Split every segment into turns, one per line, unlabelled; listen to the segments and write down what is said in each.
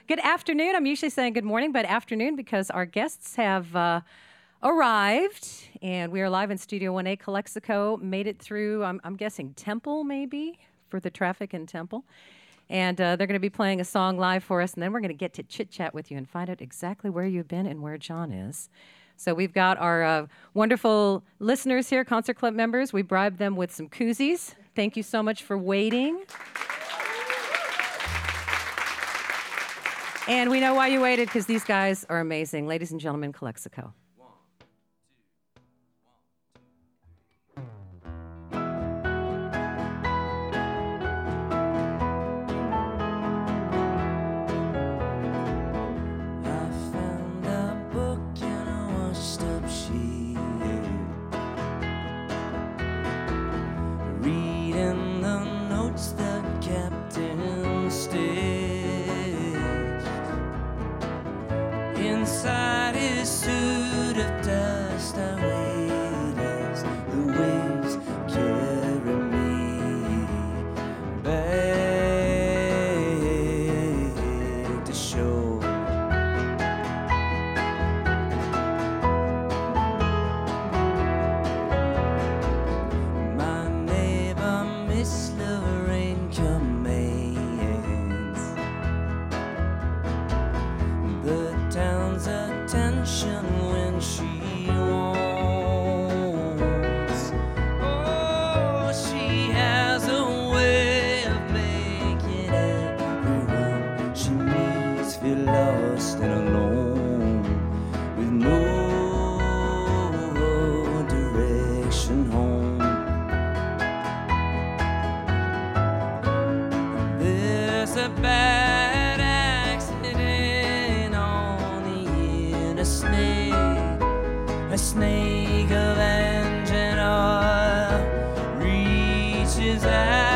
Good afternoon. I'm usually saying good morning, but afternoon because our guests have arrived, and we are live in Studio 1A. Calexico made it through, I'm guessing, Temple, maybe, for the traffic in Temple. And they're going to be playing a song live for us, and then we're going to get to chit-chat with you and find out exactly where you've been and where John is. So we've got our wonderful listeners here, Concert Club members. We bribed them with some koozies. Thank you so much for waiting. And we know why you waited, because these guys are amazing. Ladies and gentlemen, Calexico.
Reading the notes the captain stitched inside his suit of dust. I wait as the waves carry me back to shore. Miss Lorraine commands the town's attention when she wants. Oh, she has a way of making everyone she meets feel lost and alone, with no direction home. A bad accident on the interstate, a snake of engine oil reaches out.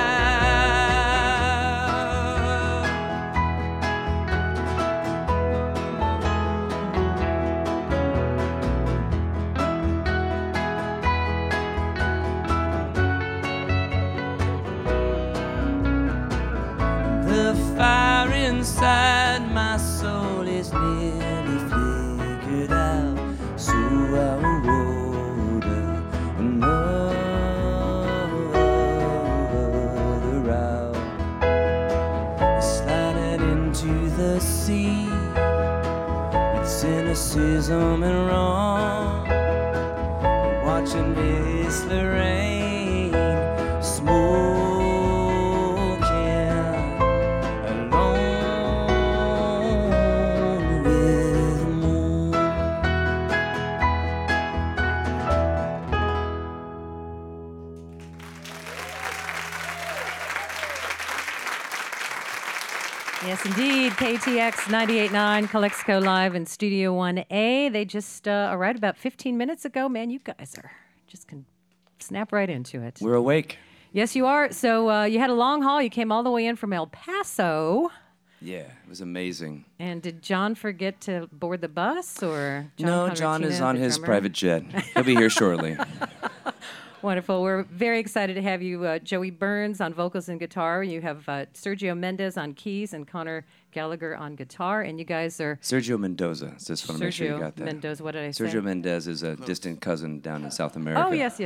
The fire inside my soul is nearly figured out, so I rode another route, sliding into the sea with cynicism and wrong, watching Miss Lorraine smoke.
Yes, indeed. KTX 98.9, Calexico live in Studio 1A. They just arrived about 15 minutes ago. Man, you guys can snap right into it.
We're awake.
Yes, you are. So you had a long haul. You came all the way in from El Paso.
Yeah, it was amazing.
And did John forget to board the bus, or
No, John is on his private jet. He'll be here shortly.
Wonderful. We're very excited to have you, Joey Burns on vocals and guitar. You have Sergio Mendez on keys and Connor Gallagher on guitar. And you guys are...
Sergio Mendoza. Just want to make sure you got that.
Mendoza, what did I say?
Sergio Mendez is a distant cousin down in South America.
Oh, yes.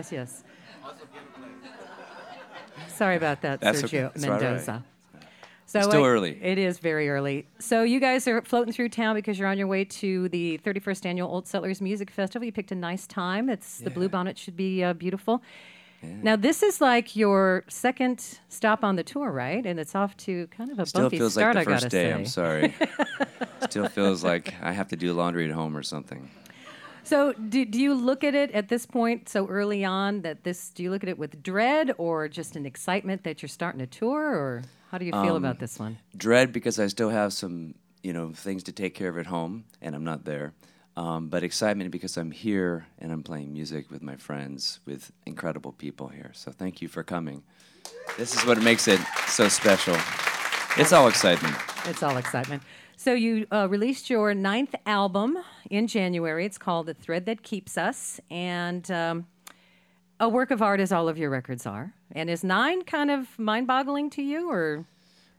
Sorry about that,
That's
Sergio
okay.
Mendoza.
Right.
So
it's still early.
It is very early. So you guys are floating through town because you're on your way to the 31st Annual Old Settlers Music Festival. You picked a nice time. The Bluebonnet should be beautiful. Yeah. Now, this is like your second stop on the tour, right? And it's off to kind of a bumpy start,
Still feels like the first day,
say.
I'm sorry. Still feels like I have to do laundry at home or something.
So do you look at it at this point, so early on, do you look at it with dread or just an excitement that you're starting a tour, or how do you feel about this one?
Dread, because I still have some, things to take care of at home, and I'm not there. But excitement because I'm here and I'm playing music with my friends, with incredible people here. So thank you for coming. This is what makes it so special. It's all excitement.
It's all excitement. So you released your 9th album in January. It's called The Thread That Keeps Us. And a work of art, as all of your records are. And is 9 kind of mind-boggling to you, or?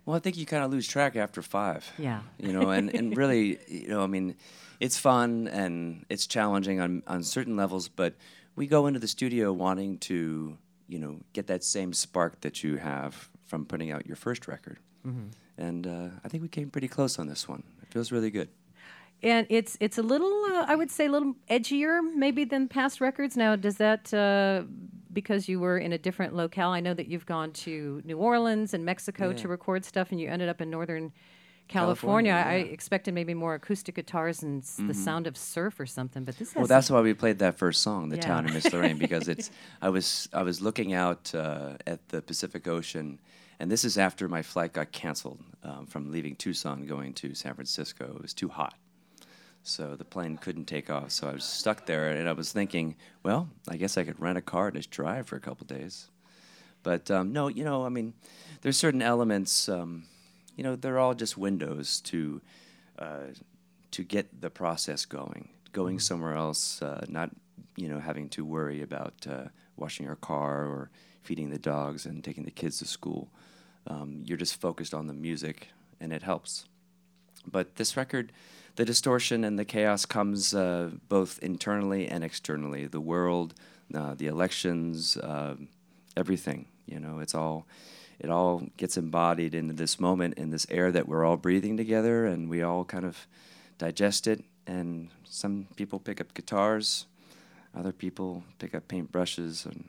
Well, I think you kind of lose track after 5.
Yeah.
And really, I mean, it's fun and it's challenging on certain levels, but we go into the studio wanting to, get that same spark that you have from putting out your first record. Mm-hmm. And I think we came pretty close on this one. It feels really good.
And it's a little, I would say, a little edgier maybe than past records. Now, does that, because you were in a different locale, I know that you've gone to New Orleans and Mexico to record stuff, and you ended up in Northern California.
Yeah.
I expected maybe more acoustic guitars and the sound of surf or something, but this has...
Well, that's why we played that first song, The Town of Miss Lorraine, because I was looking out at the Pacific Ocean, and this is after my flight got canceled from leaving Tucson going to San Francisco. It was too hot. So the plane couldn't take off, so I was stuck there, and I was thinking, well, I guess I could rent a car and just drive for a couple days. But no, I mean, there's certain elements, they're all just windows to get the process going somewhere else, not, having to worry about washing your car or feeding the dogs and taking the kids to school. You're just focused on the music, and it helps. But this record, the distortion and the chaos comes both internally and externally. The world, the elections, everything. It all gets embodied into this moment, in this air that we're all breathing together, and we all kind of digest it. And some people pick up guitars, other people pick up paintbrushes, and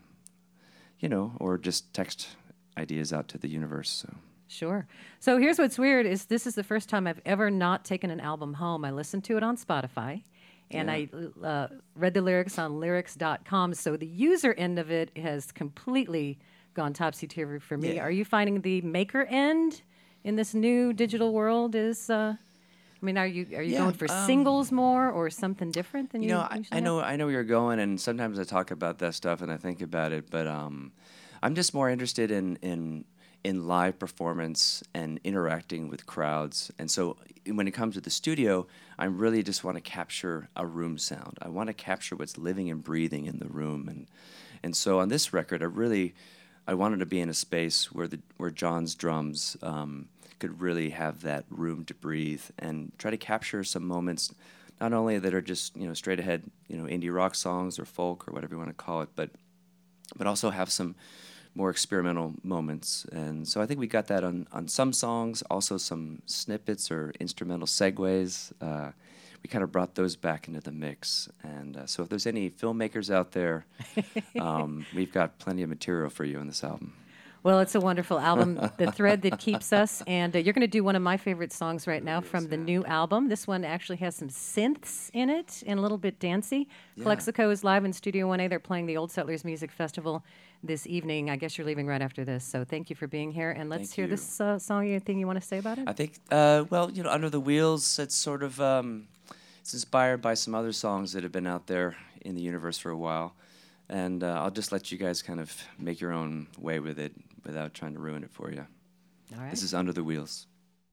or just text ideas out to the universe. So.
Sure. So here's what's weird is this is the first time I've ever not taken an album home. I listened to it on Spotify, and I read the lyrics on lyrics.com. So the user end of it has completely gone topsy-turvy for me.
Yeah.
Are you finding the maker end in this new digital world is... are you going for singles more or something different than you usually
I know where you're going, and sometimes I talk about that stuff and I think about it, but I'm just more interested in live performance and interacting with crowds. And so when it comes to the studio, I really just want to capture a room sound. I want to capture what's living and breathing in the room. And so on this record, I wanted to be in a space where John's drums could really have that room to breathe and try to capture some moments, not only that are just, straight ahead, indie rock songs or folk or whatever you want to call it, but also have some more experimental moments. And so I think we got that on some songs, also some snippets or instrumental segues. We kind of brought those back into the mix. And so if there's any filmmakers out there, we've got plenty of material for you on this album.
Well, it's a wonderful album, The Thread That Keeps Us, and you're going to do one of my favorite songs right now from the new album. This one actually has some synths in it and a little bit dancey. Yeah. Calexico is live in Studio 1A. They're playing the Old Settlers Music Festival this evening. I guess you're leaving right after this, so thank you for being here. And let's hear this song. Anything you want to say about it?
I think, Under the Wheels, it's sort of it's inspired by some other songs that have been out there in the universe for a while. And I'll just let you guys kind of make your own way with it without trying to ruin it for you.
All right.
This is Under the Wheels.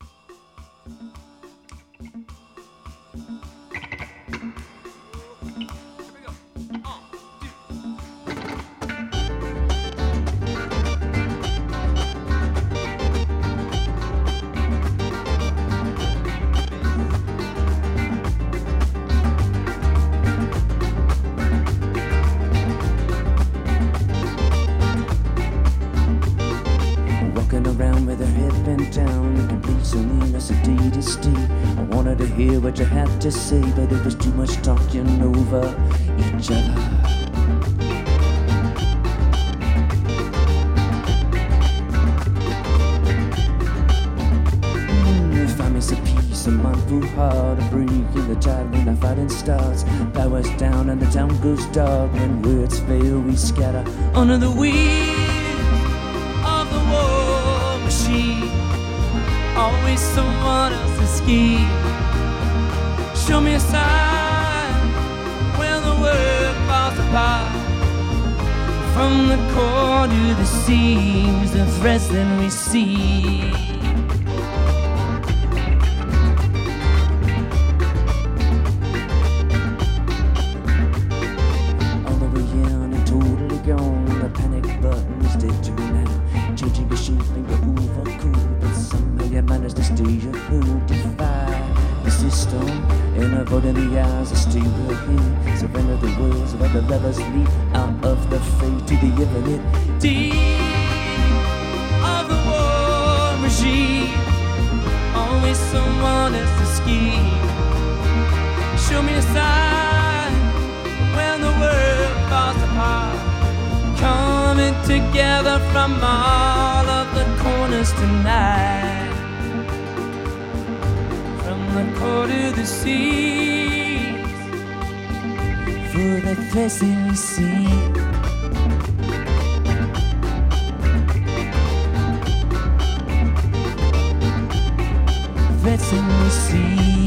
I wanted to hear what you had to say, but there was too much talking over each other. If I miss a piece of mindful heart, a break in the tide when the fighting starts. Powers down and the town goes dark. When words fail, we scatter under the wheels of the war machine. Always someone else's scheme. Show me a sign when the world falls apart. From the core to the seams, the threads that we see. All the way in and totally gone. The panic button is dead to me now. Changing the shape and go over cool, but somehow storm. In a vote in the eyes, I still will hear. Surrender the words of other lovers leap out of the fate to the infinite deep of the war machine. Always someone else to scheme. Show me a sign when the world falls apart. Coming together from all of the corners tonight. From the core to the seas, for the blessing we see. Blessing we see.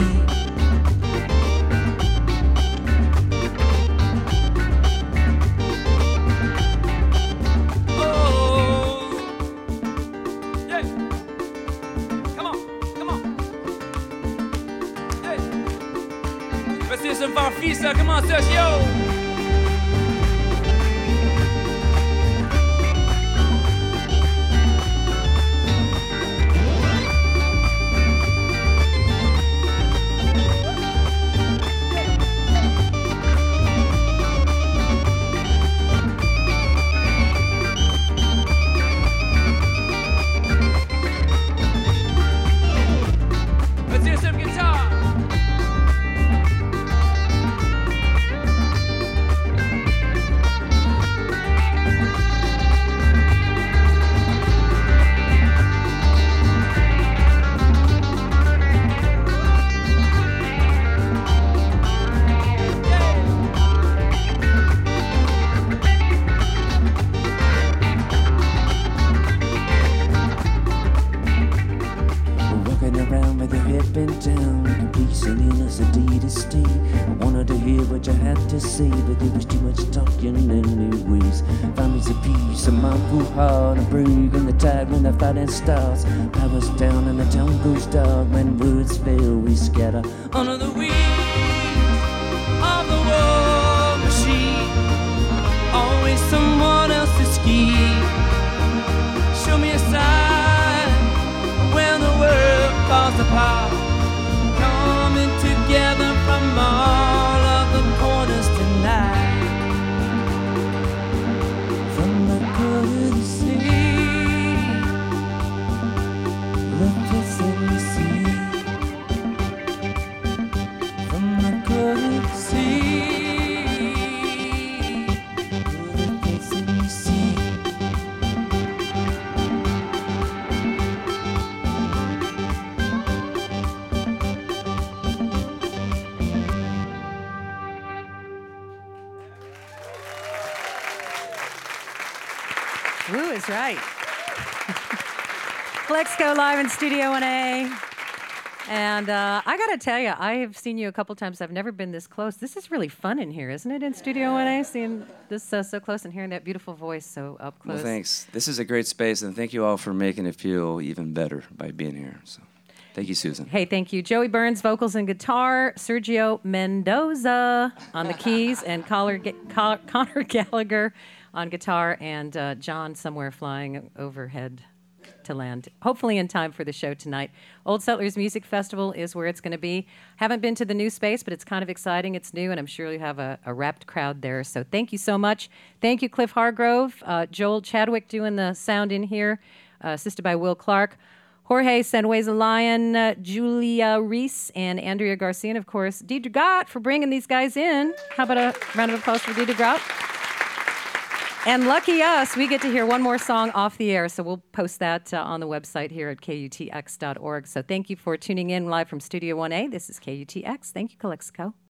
Farfisa, come on, sis, yo! Let's hear some guitar! What you had to say, but there was too much talking anyways. Families of peace, a mindful heart, a break in the tide when the fighting starts. Powers down and the town goes dark. When words fail, we scatter under the wings of the war machine. Always someone else to scheme. Show me a sign when the world falls apart. Coming together from all of the corners tonight. From the good sea, the blessing we see. From the good sea, the blessing we see.
Woo is right. Calexico live in Studio 1A. And I got to tell you, I have seen you a couple times. I've never been this close. This is really fun in here, isn't it, in Studio 1A? Seeing this so close and hearing that beautiful voice so up close.
Well, thanks. This is a great space, and thank you all for making it feel even better by being here. So, thank you, Susan.
Hey, thank you. Joey Burns, vocals and guitar. Sergio Mendoza on the keys. And Connor Gallagher on guitar. And John somewhere flying overhead to land, hopefully in time for the show tonight. Old Settlers Music Festival is where it's going to be. Haven't been to the new space, but it's kind of exciting. It's new, and I'm sure you have a rapt crowd there. So thank you so much. Thank you, Cliff Hargrove, Joel Chadwick doing the sound in here, assisted by Will Clark, Jorge Sanhueza-Lyon, Julia Reese, and Andrea Garcia, and of course, Deidre Gott for bringing these guys in. How about a round of applause for Deidre Gott? And lucky us, we get to hear one more song off the air, so we'll post that on the website here at KUTX.org. So thank you for tuning in live from Studio 1A. This is KUTX. Thank you, Calexico.